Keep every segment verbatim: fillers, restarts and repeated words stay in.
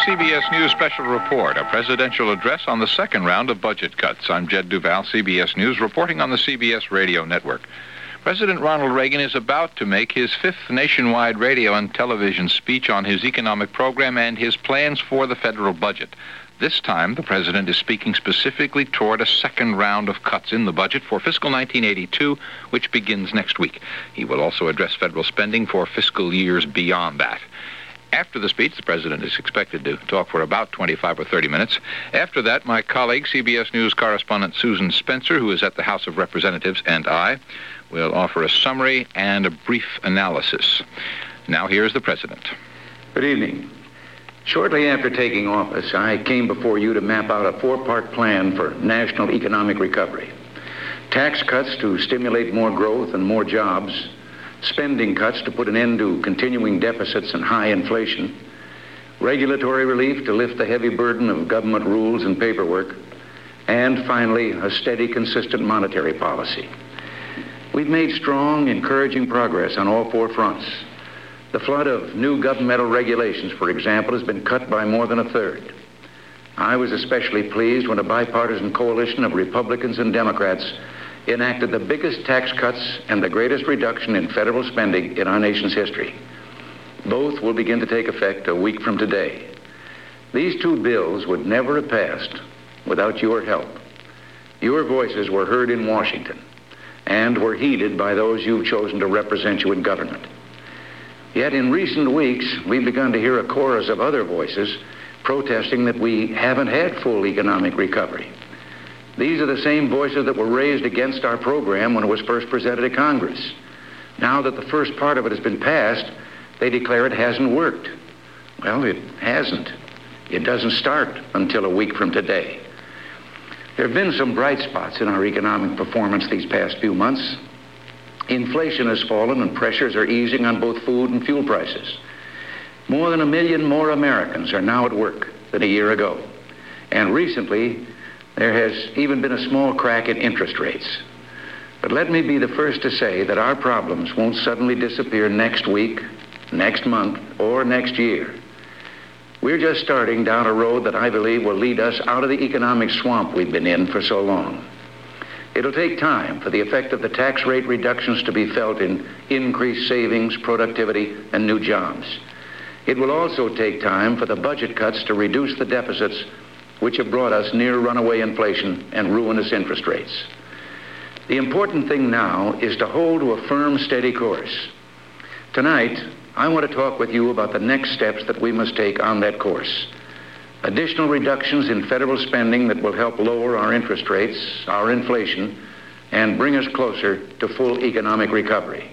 C B S News Special Report, a presidential address on the second round of budget cuts. I'm Jed Duval, C B S News, reporting on the C B S radio network. President Ronald Reagan is about to make his fifth nationwide radio and television speech on his economic program and his plans for the federal budget. This time, the president is speaking specifically toward a second round of cuts in the budget for fiscal nineteen eighty-two, which begins next week. He will also address federal spending for fiscal years beyond that. After the speech, the president is expected to talk for about twenty-five or thirty minutes. After that, my colleague, C B S News correspondent Susan Spencer, who is at the House of Representatives, and I will offer a summary and a brief analysis. Now, here's the president. Good evening. Shortly after taking office, I came before you to map out a four-part plan for national economic recovery. Tax cuts to stimulate more growth and more jobs, spending cuts to put an end to continuing deficits and high inflation, regulatory relief to lift the heavy burden of government rules and paperwork, and finally, a steady, consistent monetary policy. We've made strong, encouraging progress on all four fronts. The flood of new governmental regulations, for example, has been cut by more than a third. I was especially pleased when a bipartisan coalition of Republicans and Democrats enacted the biggest tax cuts and the greatest reduction in federal spending in our nation's history. Both will begin to take effect a week from today. These two bills would never have passed without your help. Your voices were heard in Washington and were heeded by those you've chosen to represent you in government. Yet in recent weeks, we've begun to hear a chorus of other voices protesting that we haven't had full economic recovery. These are the same voices that were raised against our program when it was first presented to Congress. Now that the first part of it has been passed, they declare it hasn't worked. Well, it hasn't. It doesn't start until a week from today. There have been some bright spots in our economic performance these past few months. Inflation has fallen and pressures are easing on both food and fuel prices. More than a million more Americans are now at work than a year ago. And recently, there has even been a small crack in interest rates. But let me be the first to say that our problems won't suddenly disappear next week, next month, or next year. We're just starting down a road that I believe will lead us out of the economic swamp we've been in for so long. It'll take time for the effect of the tax rate reductions to be felt in increased savings, productivity, and new jobs. It will also take time for the budget cuts to reduce the deficits which have brought us near runaway inflation and ruinous interest rates. The important thing now is to hold to a firm, steady course. Tonight, I want to talk with you about the next steps that we must take on that course. Additional reductions in federal spending that will help lower our interest rates, our inflation, and bring us closer to full economic recovery.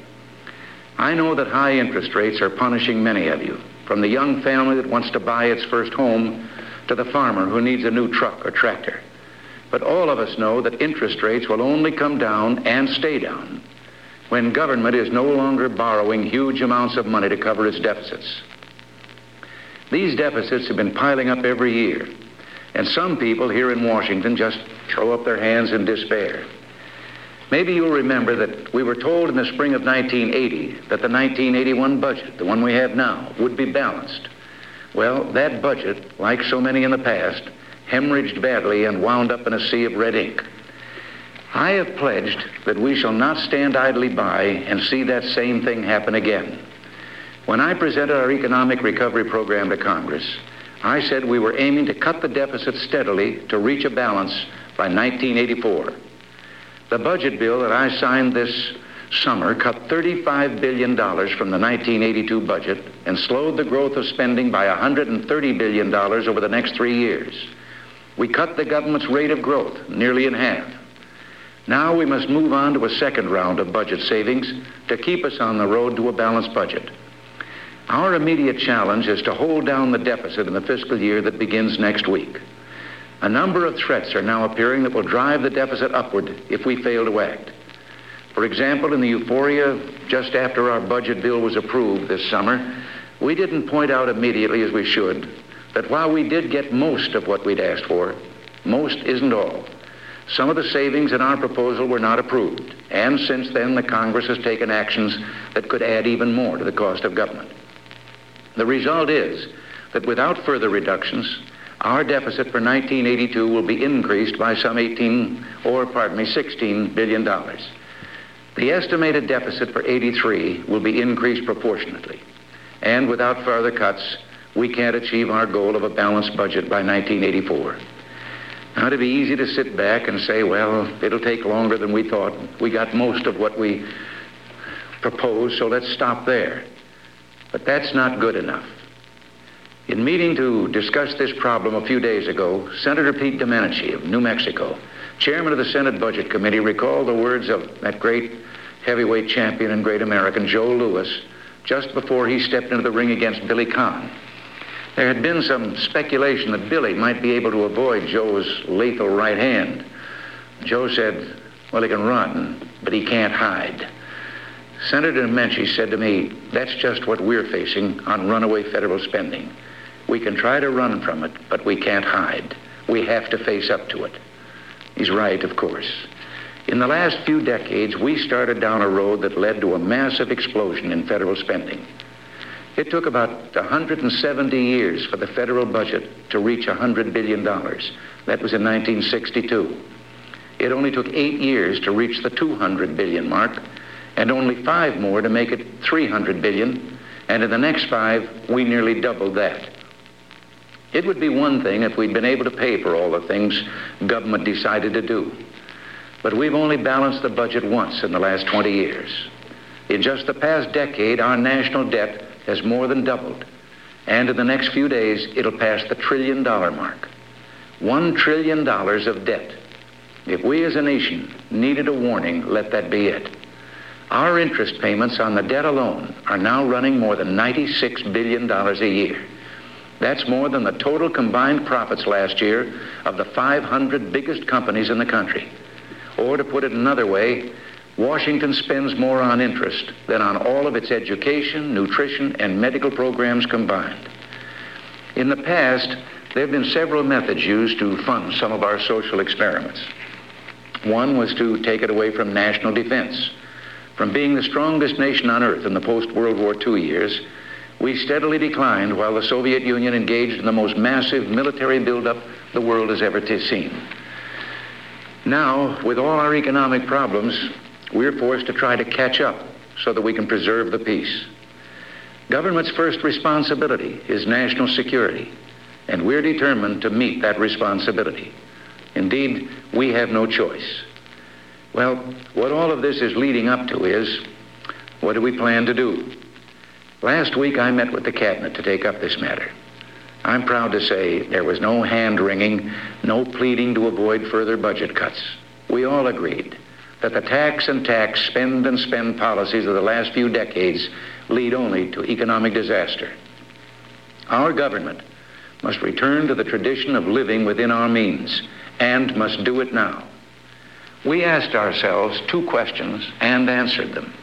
I know that high interest rates are punishing many of you, from the young family that wants to buy its first home to the farmer who needs a new truck or tractor. But all of us know that interest rates will only come down and stay down when government is no longer borrowing huge amounts of money to cover its deficits. These deficits have been piling up every year, and some people here in Washington just throw up their hands in despair. Maybe you'll remember that we were told in the spring of nineteen eighty that the nineteen eighty-one budget, the one we have now, would be balanced. Well, that budget, like so many in the past, hemorrhaged badly and wound up in a sea of red ink. I have pledged that we shall not stand idly by and see that same thing happen again. When I presented our economic recovery program to Congress, I said we were aiming to cut the deficit steadily to reach a balance by nineteen eighty-four. The budget bill that I signed this summer cut thirty-five billion dollars from the nineteen eighty-two budget and slowed the growth of spending by one hundred thirty billion dollars over the next three years. We cut the government's rate of growth nearly in half. Now we must move on to a second round of budget savings to keep us on the road to a balanced budget. Our immediate challenge is to hold down the deficit in the fiscal year that begins next week. A number of threats are now appearing that will drive the deficit upward if we fail to act. For example, in the euphoria just after our budget bill was approved this summer, we didn't point out immediately, as we should, that while we did get most of what we'd asked for, most isn't all. Some of the savings in our proposal were not approved, and since then the Congress has taken actions that could add even more to the cost of government. The result is that without further reductions, our deficit for nineteen eighty-two will be increased by some eighteen, or pardon me, sixteen billion dollars. The estimated deficit for eighty-three will be increased proportionately. And without further cuts, we can't achieve our goal of a balanced budget by nineteen eighty-four. Now, it'd be easy to sit back and say, well, it'll take longer than we thought. We got most of what we proposed, so let's stop there. But that's not good enough. In meeting to discuss this problem a few days ago, Senator Pete Domenici of New Mexico, chairman of the Senate Budget Committee, recalled the words of that great heavyweight champion and great American, Joe Louis, just before he stepped into the ring against Billy Conn. There had been some speculation that Billy might be able to avoid Joe's lethal right hand. Joe said, well, he can run, but he can't hide. Senator Domenici said to me, that's just what we're facing on runaway federal spending. We can try to run from it, but we can't hide. We have to face up to it. He's right, of course. In the last few decades, we started down a road that led to a massive explosion in federal spending. It took about one hundred seventy years for the federal budget to reach one hundred billion dollars. That was in nineteen sixty-two. It only took eight years to reach the two hundred billion dollars mark, and only five more to make it three hundred billion dollars, and in the next five, we nearly doubled that. It would be one thing if we'd been able to pay for all the things government decided to do. But we've only balanced the budget once in the last twenty years. In just the past decade, our national debt has more than doubled. And in the next few days, it'll pass the trillion dollar mark. One trillion dollars of debt. If we as a nation needed a warning, let that be it. Our interest payments on the debt alone are now running more than ninety-six billion dollars a year. That's more than the total combined profits last year of the five hundred biggest companies in the country. Or to put it another way, Washington spends more on interest than on all of its education, nutrition, and medical programs combined. In the past, there have been several methods used to fund some of our social experiments. One was to take it away from national defense. From being the strongest nation on earth in the post-World War Two years, we steadily declined while the Soviet Union engaged in the most massive military buildup the world has ever seen. Now, with all our economic problems, we're forced to try to catch up so that we can preserve the peace. Government's first responsibility is national security, and we're determined to meet that responsibility. Indeed, we have no choice. Well, what all of this is leading up to is, what do we plan to do? Last week, I met with the cabinet to take up this matter. I'm proud to say there was no hand-wringing, no pleading to avoid further budget cuts. We all agreed that the tax and tax, spend and spend policies of the last few decades lead only to economic disaster. Our government must return to the tradition of living within our means, and must do it now. We asked ourselves two questions and answered them.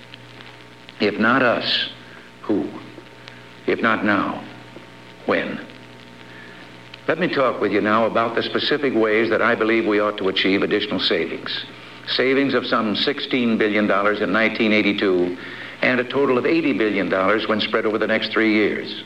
If not us, who? If not now, when? Let me talk with you now about the specific ways that I believe we ought to achieve additional savings. Savings of some sixteen billion dollars in nineteen eighty-two and a total of eighty billion dollars when spread over the next three years.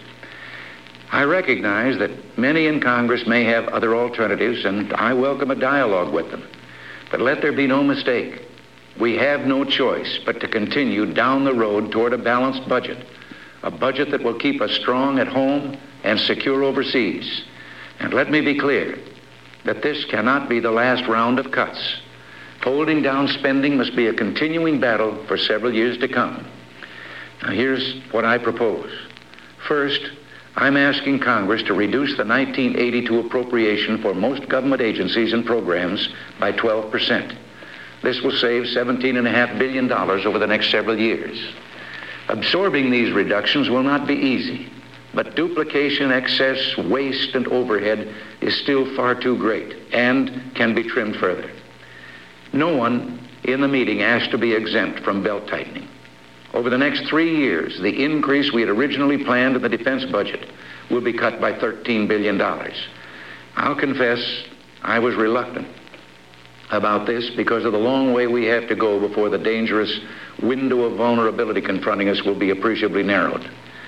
I recognize that many in Congress may have other alternatives, and I welcome a dialogue with them. But let there be no mistake. We have no choice but to continue down the road toward a balanced budget, a budget that will keep us strong at home and secure overseas. And let me be clear that this cannot be the last round of cuts. Holding down spending must be a continuing battle for several years to come. Now, here's what I propose. First, I'm asking Congress to reduce the nineteen eighty-two appropriation for most government agencies and programs by twelve percent. This will save seventeen point five billion dollars over the next several years. Absorbing these reductions will not be easy, but duplication, excess, waste, and overhead is still far too great and can be trimmed further. No one in the meeting asked to be exempt from belt tightening. Over the next three years, the increase we had originally planned in the defense budget will be cut by thirteen billion dollars. I'll confess I was reluctant about this because of the long way we have to go before the dangerous window of vulnerability confronting us will be appreciably narrowed.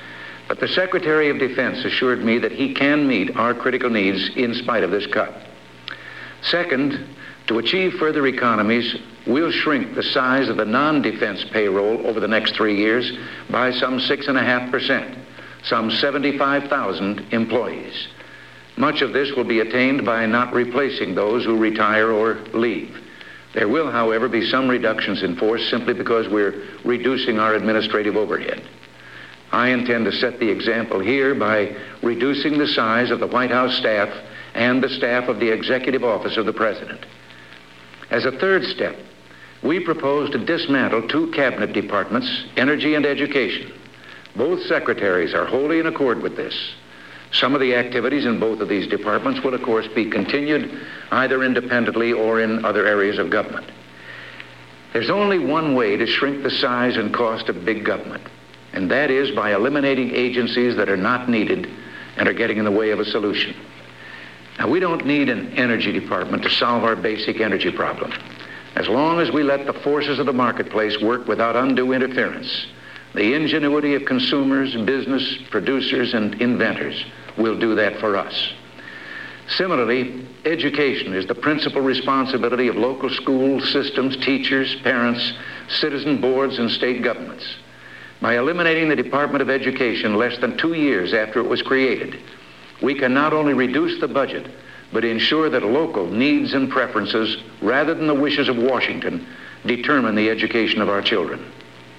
But the Secretary of Defense assured me that he can meet our critical needs in spite of this cut. Second, to achieve further economies, we'll shrink the size of the non-defense payroll over the next three years by some six point five percent, some seventy-five thousand employees. Much of this will be attained by not replacing those who retire or leave. There will, however, be some reductions in force simply because we're reducing our administrative overhead. I intend to set the example here by reducing the size of the White House staff and the staff of the Executive Office of the President. As a third step, we propose to dismantle two cabinet departments, Energy and Education. Both secretaries are wholly in accord with this. Some of the activities in both of these departments will, of course, be continued either independently or in other areas of government. There's only one way to shrink the size and cost of big government, and that is by eliminating agencies that are not needed and are getting in the way of a solution. Now, we don't need an energy department to solve our basic energy problem. As long as we let the forces of the marketplace work without undue interference, the ingenuity of consumers, business, producers, and inventors will do that for us. Similarly, education is the principal responsibility of local school systems, teachers, parents, citizen boards, and state governments. By eliminating the Department of Education less than two years after it was created, we can not only reduce the budget, but ensure that local needs and preferences, rather than the wishes of Washington, determine the education of our children.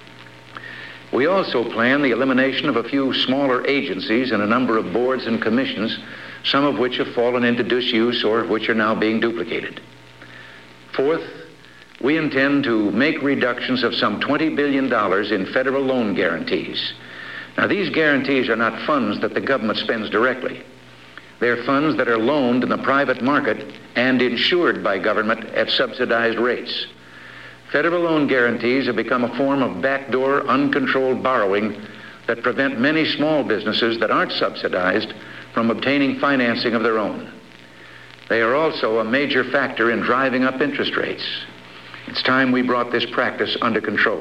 We also plan the elimination of a few smaller agencies and a number of boards and commissions, some of which have fallen into disuse or which are now being duplicated. Fourth, we intend to make reductions of some twenty billion dollars in federal loan guarantees. Now, these guarantees are not funds that the government spends directly. They're funds that are loaned in the private market and insured by government at subsidized rates. Federal loan guarantees have become a form of backdoor, uncontrolled borrowing that prevent many small businesses that aren't subsidized from obtaining financing of their own. They are also a major factor in driving up interest rates. It's time we brought this practice under control.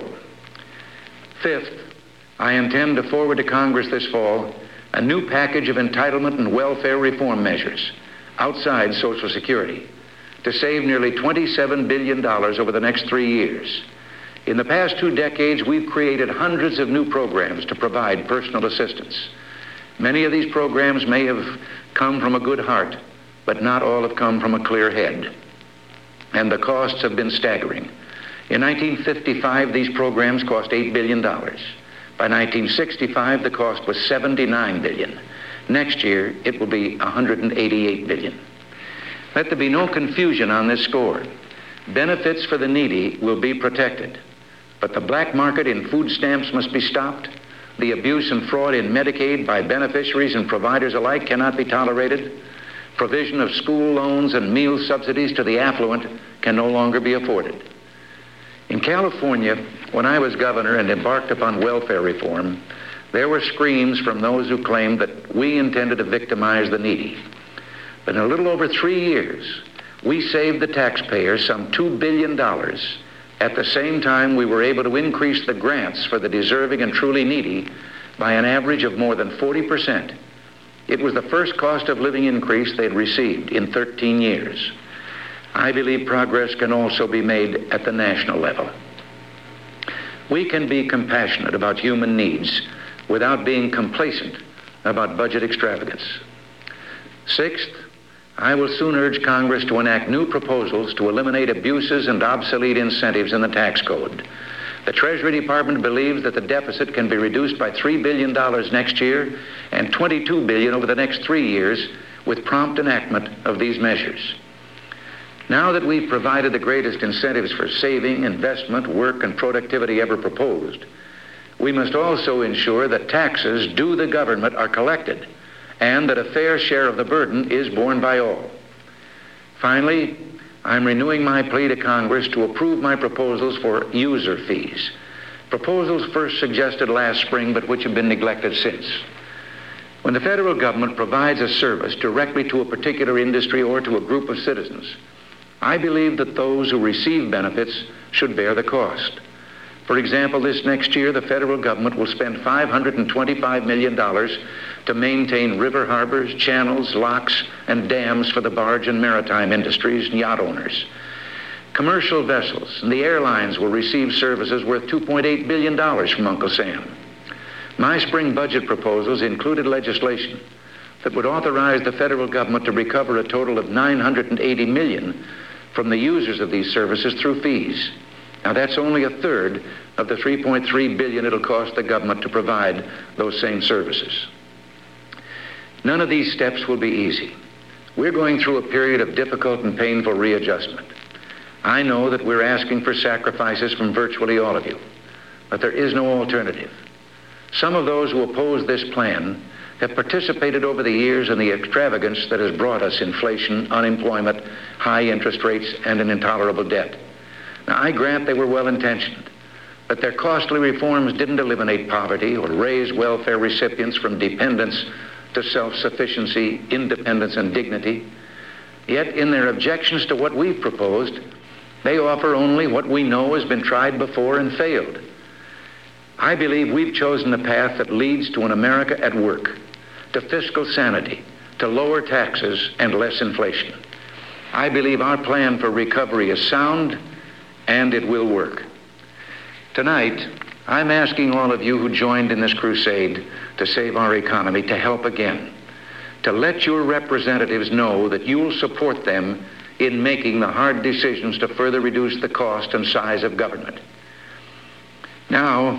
Fifth, I intend to forward to Congress this fall a new package of entitlement and welfare reform measures outside Social Security to save nearly twenty-seven billion dollars over the next three years. In the past two decades, we've created hundreds of new programs to provide personal assistance. Many of these programs may have come from a good heart, but not all have come from a clear head. And the costs have been staggering. In nineteen fifty-five, these programs cost eight billion dollars. By nineteen sixty-five, the cost was seventy-nine billion dollars. Next year, it will be one hundred eighty-eight billion dollars. Let there be no confusion on this score. Benefits for the needy will be protected, but the black market in food stamps must be stopped. The abuse and fraud in Medicaid by beneficiaries and providers alike cannot be tolerated. Provision of school loans and meal subsidies to the affluent can no longer be afforded. In California, when I was governor and embarked upon welfare reform, there were screams from those who claimed that we intended to victimize the needy. But in a little over three years, we saved the taxpayers some two billion dollars. At the same time, we were able to increase the grants for the deserving and truly needy by an average of more than forty percent. It was the first cost of living increase they'd received in thirteen years. I believe progress can also be made at the national level. We can be compassionate about human needs without being complacent about budget extravagance. Sixth, I will soon urge Congress to enact new proposals to eliminate abuses and obsolete incentives in the tax code. The Treasury Department believes that the deficit can be reduced by three billion dollars next year and twenty-two billion dollars over the next three years with prompt enactment of these measures. Now that we've provided the greatest incentives for saving, investment, work, and productivity ever proposed, we must also ensure that taxes due the government are collected and that a fair share of the burden is borne by all. Finally, I'm renewing my plea to Congress to approve my proposals for user fees, proposals first suggested last spring but which have been neglected since. When the federal government provides a service directly to a particular industry or to a group of citizens, I believe that those who receive benefits should bear the cost. For example, this next year, the federal government will spend five hundred twenty-five million dollars to maintain river harbors, channels, locks, and dams for the barge and maritime industries and yacht owners. Commercial vessels and the airlines will receive services worth two point eight billion dollars from Uncle Sam. My spring budget proposals included legislation that would authorize the federal government to recover a total of nine hundred eighty million dollars from the users of these services through fees. Now, that's only a third of the three point three billion dollars it'll cost the government to provide those same services. None of these steps will be easy. We're going through a period of difficult and painful readjustment. I know that we're asking for sacrifices from virtually all of you, but there is no alternative. Some of those who oppose this plan have participated over the years in the extravagance that has brought us inflation, unemployment, high interest rates, and an intolerable debt. Now, I grant they were well-intentioned, but their costly reforms didn't eliminate poverty or raise welfare recipients from dependence to self-sufficiency, independence, and dignity. Yet, in their objections to what we've proposed, they offer only what we know has been tried before and failed. I believe we've chosen the path that leads to an America at work, to fiscal sanity, to lower taxes and less inflation. I believe our plan for recovery is sound, and it will work. Tonight, I'm asking all of you who joined in this crusade to save our economy to help again, to let your representatives know that you will support them in making the hard decisions to further reduce the cost and size of government. Now,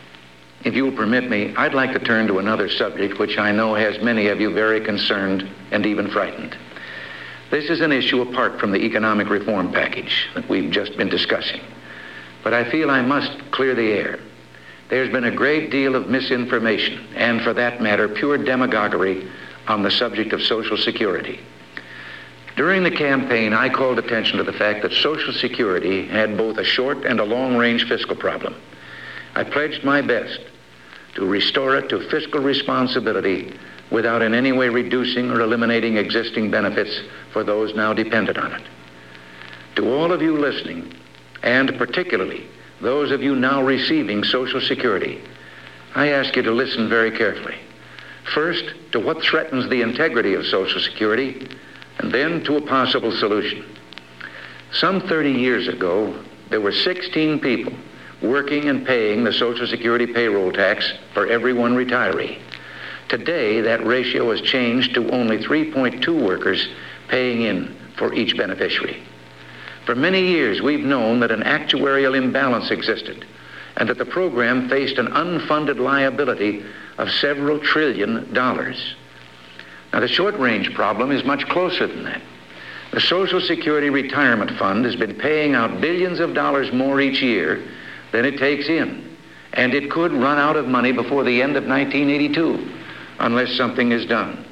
if you'll permit me, I'd like to turn to another subject which I know has many of you very concerned and even frightened. This is an issue apart from the economic reform package that we've just been discussing. But I feel I must clear the air. There's been a great deal of misinformation, and for that matter, pure demagoguery on the subject of Social Security. During the campaign, I called attention to the fact that Social Security had both a short and a long-range fiscal problem. I pledged my best to restore it to fiscal responsibility without in any way reducing or eliminating existing benefits for those now dependent on it. To all of you listening, and particularly those of you now receiving Social Security, I ask you to listen very carefully. First, to what threatens the integrity of Social Security, and then to a possible solution. Some thirty years ago, there were sixteen people working and paying the Social Security payroll tax for every one retiree. Today, that ratio has changed to only three point two workers paying in for each beneficiary. For many years, we've known that an actuarial imbalance existed and that the program faced an unfunded liability of several trillion dollars. Now, the short-range problem is much closer than that. The Social Security Retirement Fund has been paying out billions of dollars more each year than it takes in, and it could run out of money before the end of nineteen eighty-two unless something is done.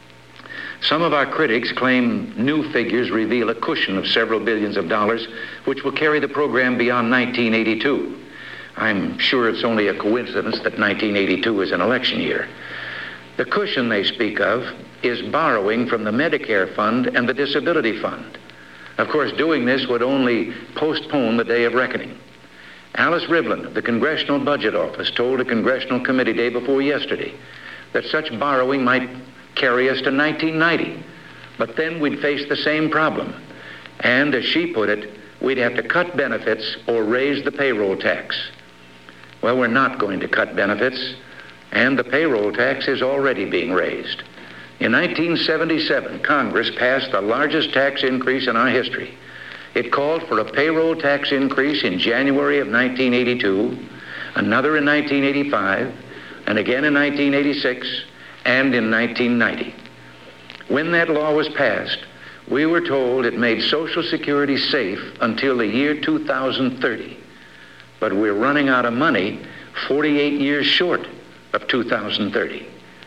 Some of our critics claim new figures reveal a cushion of several billions of dollars which will carry the program beyond nineteen eighty-two. I'm sure it's only a coincidence that nineteen eighty-two is an election year. The cushion they speak of is borrowing from the Medicare fund and the Disability Fund. Of course, doing this would only postpone the day of reckoning. Alice Rivlin of the Congressional Budget Office told a congressional committee day before yesterday that such borrowing might carry us to nineteen ninety, but then we'd face the same problem. And as she put it, we'd have to cut benefits or raise the payroll tax. Well, we're not going to cut benefits, and the payroll tax is already being raised. In nineteen seventy-seven, Congress passed the largest tax increase in our history. It called for a payroll tax increase in January of nineteen eighty-two, another in nineteen eighty-five, and again in nineteen eighty-six, and in nineteen ninety. When that law was passed, we were told it made Social Security safe until the year two thousand thirty. But we're running out of money forty-eight years short of two thousand thirty.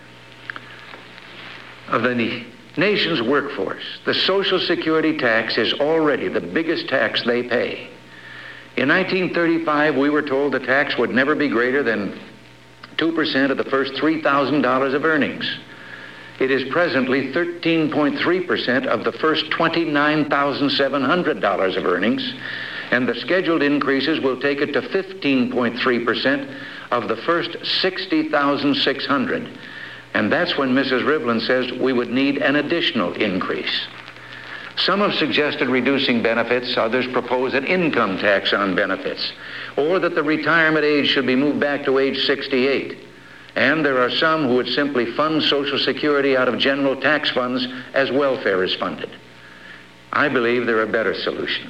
Of the nation's workforce, the Social Security tax is already the biggest tax they pay. In nineteen thirty-five, we were told the tax would never be greater than two percent of the first three thousand dollars of earnings. It is presently thirteen point three percent of the first twenty-nine thousand seven hundred dollars of earnings, and the scheduled increases will take it to fifteen point three percent of the first sixty thousand six hundred. And that's when Missus Rivlin says we would need an additional increase. Some have suggested reducing benefits, others propose an income tax on benefits, or that the retirement age should be moved back to age sixty-eight. And there are some who would simply fund Social Security out of general tax funds as welfare is funded. I believe there are better solutions.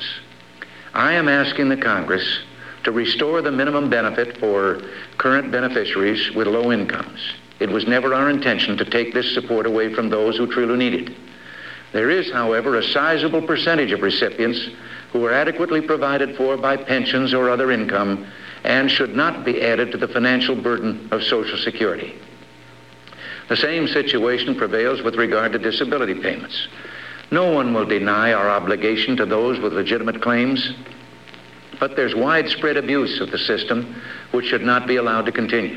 I am asking the Congress to restore the minimum benefit for current beneficiaries with low incomes. It was never our intention to take this support away from those who truly need it. There is, however, a sizable percentage of recipients who are adequately provided for by pensions or other income and should not be added to the financial burden of Social Security. The same situation prevails with regard to disability payments. No one will deny our obligation to those with legitimate claims, but there's widespread abuse of the system which should not be allowed to continue.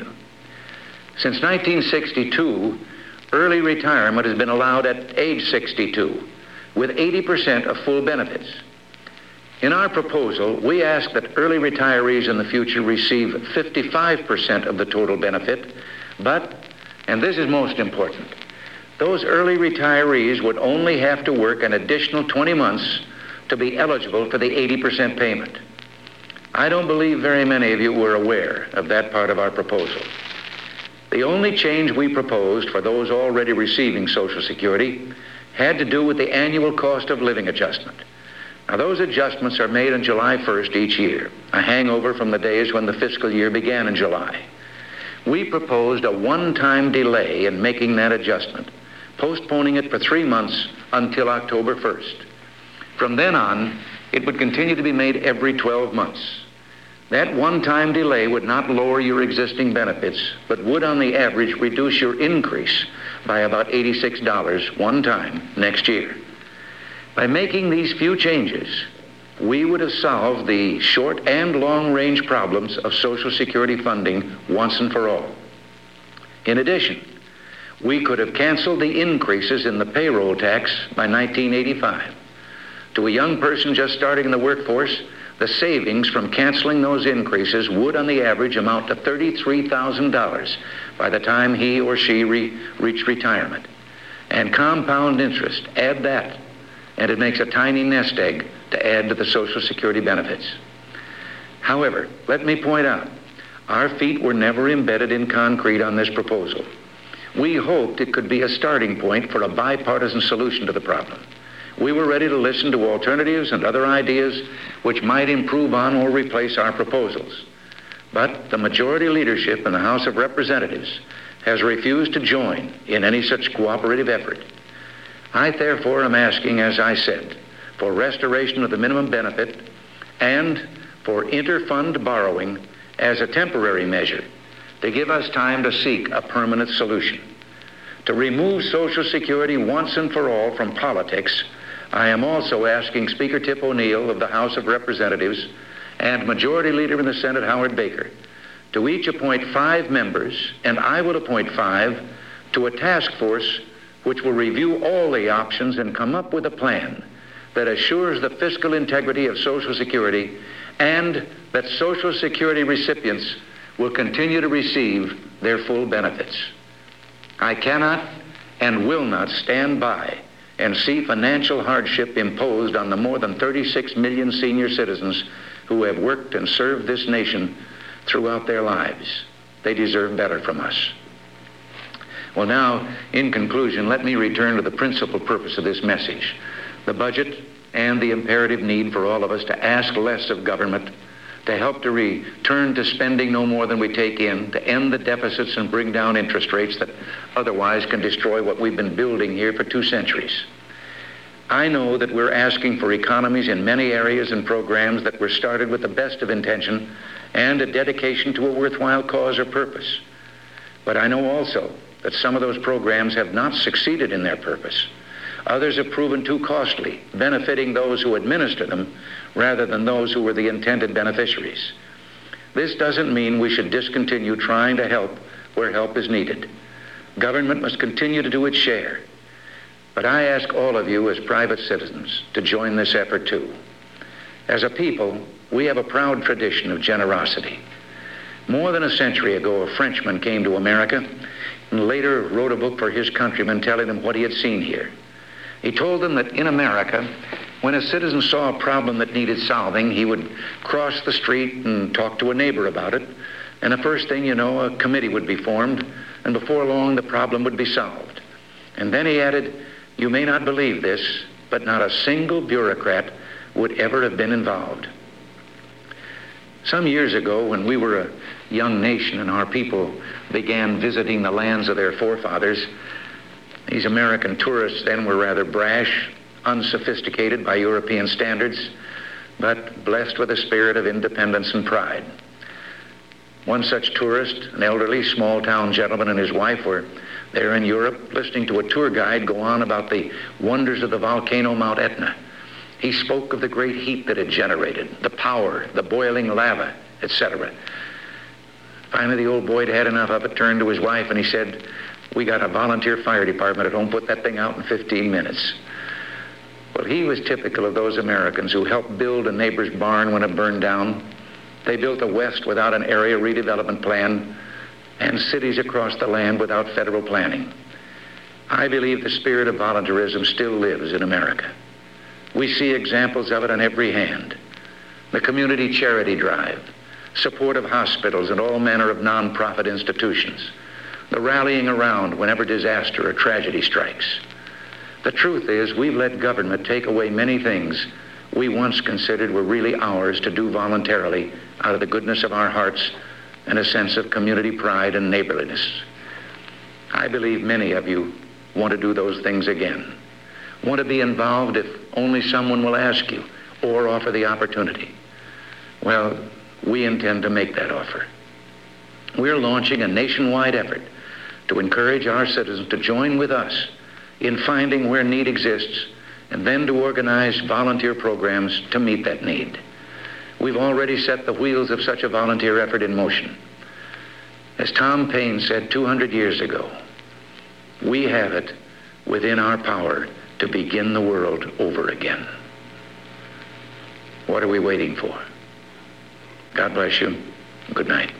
Since nineteen sixty-two, early retirement has been allowed at age sixty-two, with eighty percent of full benefits. In our proposal, we ask that early retirees in the future receive fifty-five percent of the total benefit, but, and this is most important, those early retirees would only have to work an additional twenty months to be eligible for the eighty percent payment. I don't believe very many of you were aware of that part of our proposal. The only change we proposed for those already receiving Social Security had to do with the annual cost of living adjustment. Now, those adjustments are made on July first each year, a hangover from the days when the fiscal year began in July. We proposed a one-time delay in making that adjustment, postponing it for three months until October first. From then on, it would continue to be made every twelve months. That one-time delay would not lower your existing benefits, but would on the average reduce your increase by about eighty-six dollars one time next year. By making these few changes, we would have solved the short and long-range problems of Social Security funding once and for all. In addition, we could have canceled the increases in the payroll tax by nineteen eighty-five. To a young person just starting in the workforce, the savings from canceling those increases would on the average amount to thirty-three thousand dollars by the time he or she re- reached retirement. And compound interest, add that, and it makes a tiny nest egg to add to the Social Security benefits. However, let me point out, our feet were never embedded in concrete on this proposal. We hoped it could be a starting point for a bipartisan solution to the problem. We were ready to listen to alternatives and other ideas which might improve on or replace our proposals. But the majority leadership in the House of Representatives has refused to join in any such cooperative effort. I therefore am asking, as I said, for restoration of the minimum benefit and for inter-fund borrowing as a temporary measure to give us time to seek a permanent solution. To remove Social Security once and for all from politics, I am also asking Speaker Tip O'Neill of the House of Representatives and Majority Leader in the Senate, Howard Baker, to each appoint five members, and I will appoint five, to a task force which will review all the options and come up with a plan that assures the fiscal integrity of Social Security and that Social Security recipients will continue to receive their full benefits. I cannot and will not stand by and see financial hardship imposed on the more than thirty-six million senior citizens who have worked and served this nation throughout their lives. They deserve better from us. Well, now, in conclusion, let me return to the principal purpose of this message, the budget and the imperative need for all of us to ask less of government, to help to return to spending no more than we take in, to end the deficits and bring down interest rates that otherwise can destroy what we've been building here for two centuries. I know that we're asking for economies in many areas and programs that were started with the best of intention and a dedication to a worthwhile cause or purpose. But I know also that some of those programs have not succeeded in their purpose. Others have proven too costly, benefiting those who administer them rather than those who were the intended beneficiaries. This doesn't mean we should discontinue trying to help where help is needed. Government must continue to do its share. But I ask all of you as private citizens to join this effort too. As a people, we have a proud tradition of generosity. More than a century ago, a Frenchman came to America and later wrote a book for his countrymen telling them what he had seen here. He told them that in America, when a citizen saw a problem that needed solving, he would cross the street and talk to a neighbor about it, and the first thing you know, a committee would be formed, and before long the problem would be solved. And then he added, you may not believe this, but not a single bureaucrat would ever have been involved. Some years ago, when we were a young nation and our people began visiting the lands of their forefathers, these American tourists then were rather brash, unsophisticated by European standards, but blessed with a spirit of independence and pride. One such tourist, an elderly small-town gentleman and his wife, were there in Europe listening to a tour guide go on about the wonders of the volcano Mount Etna. He spoke of the great heat that it generated, the power, the boiling lava, et cetera. Finally, the old boy had had enough of it, turned to his wife, and he said, we got a volunteer fire department at home, put that thing out in fifteen minutes. Well, he was typical of those Americans who helped build a neighbor's barn when it burned down. They built the West without an area redevelopment plan, and cities across the land without federal planning. I believe the spirit of volunteerism still lives in America. We see examples of it on every hand. The community charity drive, support of hospitals and all manner of nonprofit institutions, the rallying around whenever disaster or tragedy strikes. The truth is, we've let government take away many things we once considered were really ours to do voluntarily out of the goodness of our hearts and a sense of community pride and neighborliness. I believe many of you want to do those things again, want to be involved if only someone will ask you or offer the opportunity. Well, we intend to make that offer. We're launching a nationwide effort to encourage our citizens to join with us in finding where need exists and then to organize volunteer programs to meet that need. We've already set the wheels of such a volunteer effort in motion. As Tom Paine said two hundred years ago, we have it within our power to begin the world over again. What are we waiting for? God bless you. Good night.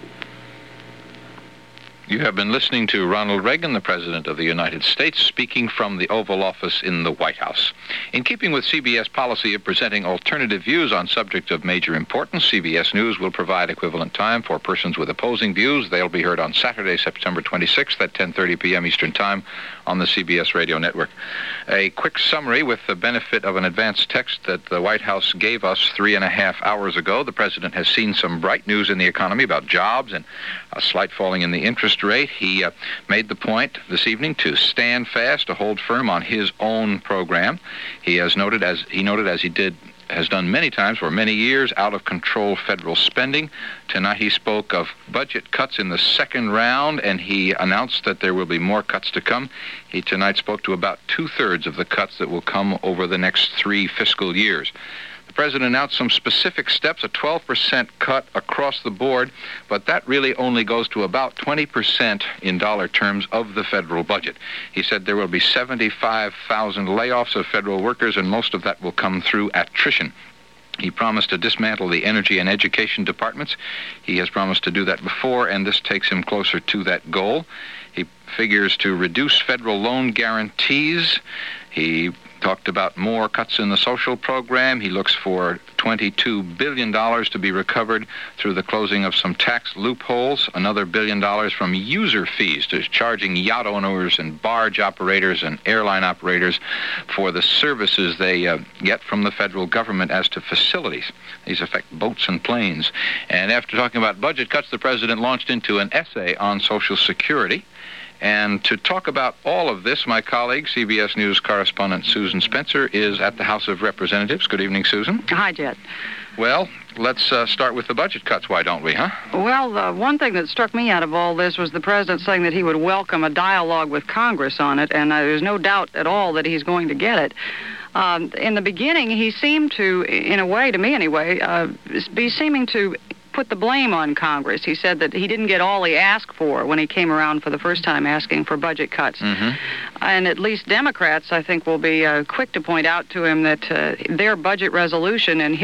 You have been listening to Ronald Reagan, the President of the United States, speaking from the Oval Office in the White House. In keeping with C B S policy of presenting alternative views on subjects of major importance, C B S News will provide equivalent time for persons with opposing views. They'll be heard on Saturday, September twenty-sixth at ten thirty p.m. Eastern Time on the C B S Radio Network. A quick summary with the benefit of an advance text that the White House gave us three and a half hours ago. The President has seen some bright news in the economy about jobs and a slight falling in the interest rate. He uh, made the point this evening to stand fast, to hold firm on his own program. He has noted, as he noted as he did, has done many times for many years, out of control federal spending. Tonight he spoke of budget cuts in the second round, and he announced that there will be more cuts to come. He tonight spoke to about two-thirds of the cuts that will come over the next three fiscal years. The President announced some specific steps, a twelve percent cut across the board, but that really only goes to about twenty percent in dollar terms of the federal budget. He said there will be seventy-five thousand layoffs of federal workers, and most of that will come through attrition. He promised to dismantle the energy and education departments. He has promised to do that before, and this takes him closer to that goal. He figures to reduce federal loan guarantees. He talked about more cuts in the social program. He looks for twenty-two billion dollars to be recovered through the closing of some tax loopholes, another billion dollars from user fees, to charging yacht owners and barge operators and airline operators for the services they uh, get from the federal government as to facilities. These affect boats and planes. And after talking about budget cuts, the President launched into an essay on Social Security. And to talk about all of this, my colleague, C B S News correspondent Susan Spencer, is at the House of Representatives. Good evening, Susan. Hi, Jed. Well, let's uh, start with the budget cuts, why don't we, huh? Well, the one thing that struck me out of all this was the President saying that he would welcome a dialogue with Congress on it, and uh, there's no doubt at all that he's going to get it. Um, in the beginning, he seemed to, in a way, to me anyway, uh, be seeming to put the blame on Congress. He said that he didn't get all he asked for when he came around for the first time asking for budget cuts. Mm-hmm. And at least Democrats, I think, will be uh, quick to point out to him that uh, their budget resolution and his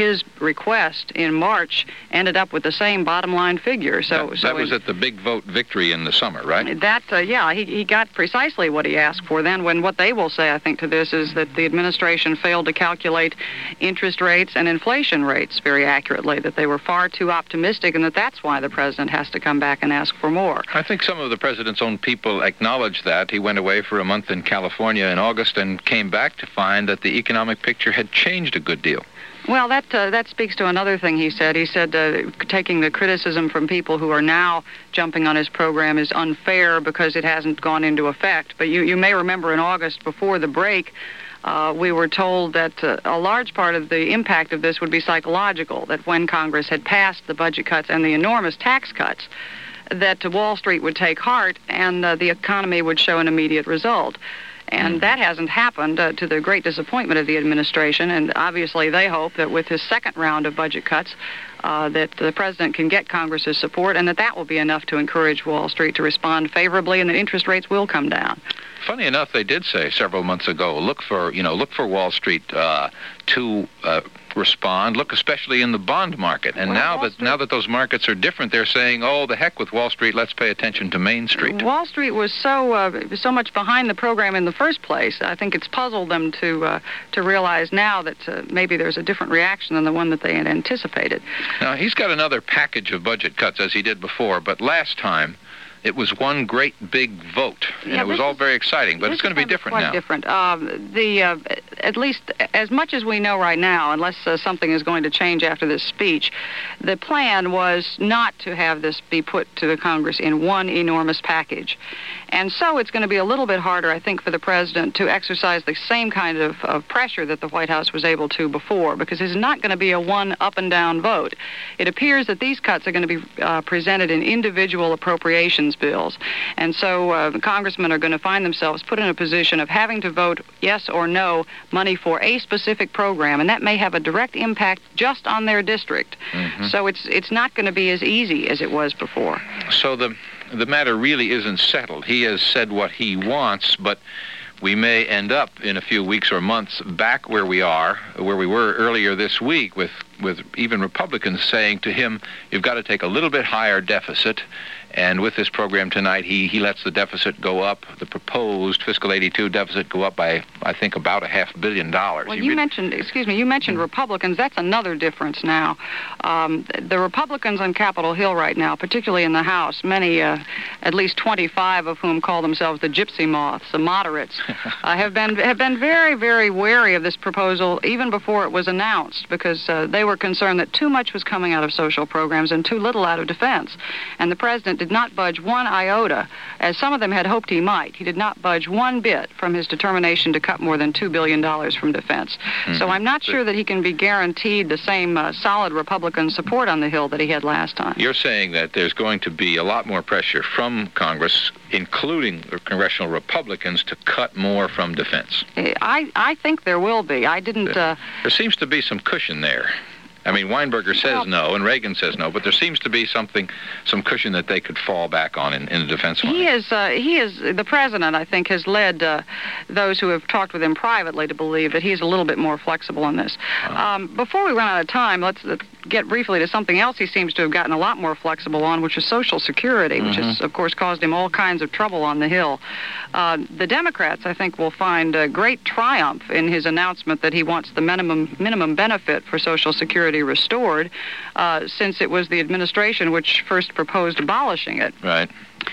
request in March ended up with the same bottom line figure. So, that, so that was in, at the big vote victory in the summer, right? That, uh, yeah, he, he got precisely what he asked for then, when what they will say, I think, to this is that the administration failed to calculate interest rates and inflation rates very accurately, that they were far too optimistic, and that that's why the president has to come back and ask for more. I think some of the president's own people acknowledged that. He went away for a month in California in August and came back to find that the economic picture had changed a good deal. Well, that uh, that speaks to another thing he said. He said uh, taking the criticism from people who are now jumping on his program is unfair because it hasn't gone into effect. But you, you may remember in August, before the break, uh, we were told that uh, a large part of the impact of this would be psychological, that when Congress had passed the budget cuts and the enormous tax cuts, that Wall Street would take heart and uh, the economy would show an immediate result. And that hasn't happened, uh, to the great disappointment of the administration. And obviously they hope that with his second round of budget cuts, uh, that the president can get Congress's support, and that that will be enough to encourage Wall Street to respond favorably, and that interest rates will come down. Funny enough, they did say several months ago, look for, you know, look for Wall Street uh, to uh, respond. Look especially in the bond market. And well, now Wall that Street... now that those markets are different, they're saying, oh, the heck with Wall Street. Let's pay attention to Main Street. Wall Street was so uh, so much behind the program in the first place. I think it's puzzled them to uh, to realize now that uh, maybe there's a different reaction than the one that they had anticipated. Now he's got another package of budget cuts as he did before, but last time it was one great big vote, and yeah, it was all is, very exciting. But it's going to be different quite now. Different. Um, the uh, at least as much as we know right now, unless uh, something is going to change after this speech, the plan was not to have this be put to the Congress in one enormous package, and so it's going to be a little bit harder, I think, for the president to exercise the same kind of, of pressure that the White House was able to before, because it's not going to be a one up and down vote. It appears that these cuts are going to be uh, presented in individual appropriations bills. And so uh, the congressmen are going to find themselves put in a position of having to vote yes or no money for a specific program, and that may have a direct impact just on their district. Mm-hmm. So it's it's not going to be as easy as it was before. So the the matter really isn't settled. He has said what he wants, but we may end up in a few weeks or months back where we are, where we were earlier this week, with, with even Republicans saying to him, you've got to take a little bit higher deficit. And with this program tonight, he, he lets the deficit go up, the proposed fiscal eighty-two deficit go up by, I think, about a half billion dollars. Well, you, you mentioned, excuse me, you mentioned mm-hmm. Republicans. That's another difference now. Um, the Republicans on Capitol Hill right now, particularly in the House, many, uh, at least twenty-five of whom call themselves the gypsy moths, the moderates, uh, have been have been very, very wary of this proposal even before it was announced, because uh, they were concerned that too much was coming out of social programs and too little out of defense. And the president did not budge one iota, as some of them had hoped he might. He did not budge one bit from his determination to cut more than two billion dollars from defense. Mm-hmm. So I'm not sure that he can be guaranteed the same uh, solid Republican support on the Hill that he had last time. You're saying that there's going to be a lot more pressure from Congress, including the congressional Republicans, to cut more from defense. I, I think there will be. I didn't... There, uh, there seems to be some cushion there. I mean, Weinberger says well, no, and Reagan says no, but there seems to be something, some cushion that they could fall back on in, in the defense line. He is, uh, he is, the president, I think, has led uh, those who have talked with him privately to believe that he's a little bit more flexible on this. Uh, um, before we run out of time, let's uh, get briefly to something else he seems to have gotten a lot more flexible on, which is Social Security, mm-hmm. which has, of course, caused him all kinds of trouble on the Hill. Uh, the Democrats, I think, will find a great triumph in his announcement that he wants the minimum minimum benefit for Social Security restored, uh, since it was the administration which first proposed abolishing it. Right.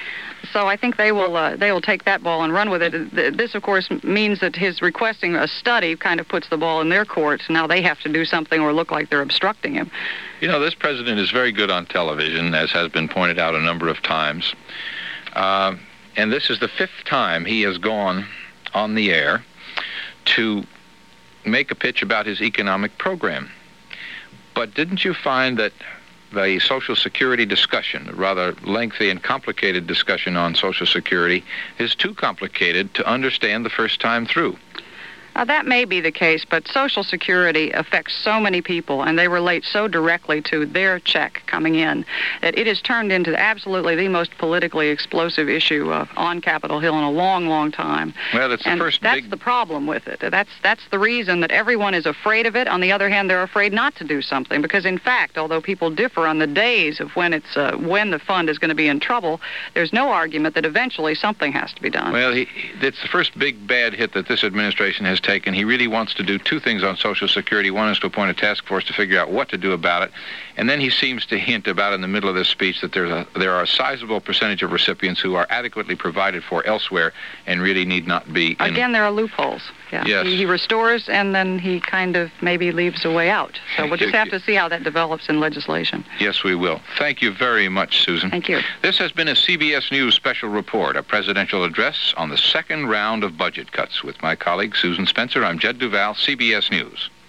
So I think they will uh, they will take that ball and run with it. This, of course, means that his requesting a study kind of puts the ball in their court. Now they have to do something or look like they're obstructing him. You know, this president is very good on television, as has been pointed out a number of times. Uh, and this is the fifth time he has gone on the air to make a pitch about his economic program. But didn't you find that the Social Security discussion, a rather lengthy and complicated discussion on Social Security, is too complicated to understand the first time through? Uh, that may be the case, but Social Security affects so many people, and they relate so directly to their check coming in, that it has turned into absolutely the most politically explosive issue uh, on Capitol Hill in a long, long time. Well, it's the and first that's big... the problem with it. That's that's the reason that everyone is afraid of it. On the other hand, they're afraid not to do something, because in fact, although people differ on the days of when it's uh, when the fund is going to be in trouble, there's no argument that eventually something has to be done. Well, he, it's the first big bad hit that this administration has taken. He really wants to do two things on Social Security. One is to appoint a task force to figure out what to do about it. And then he seems to hint about in the middle of this speech that there's a, there are a sizable percentage of recipients who are adequately provided for elsewhere and really need not be in... Again, there are loopholes. Yeah. Yes. He, he restores, and then he kind of maybe leaves a way out. So we'll just have to see how that develops in legislation. Yes, we will. Thank you very much, Susan. Thank you. This has been a C B S News special report, a presidential address on the second round of budget cuts. With my colleague, Susan Spencer, I'm Jed Duval, C B S News.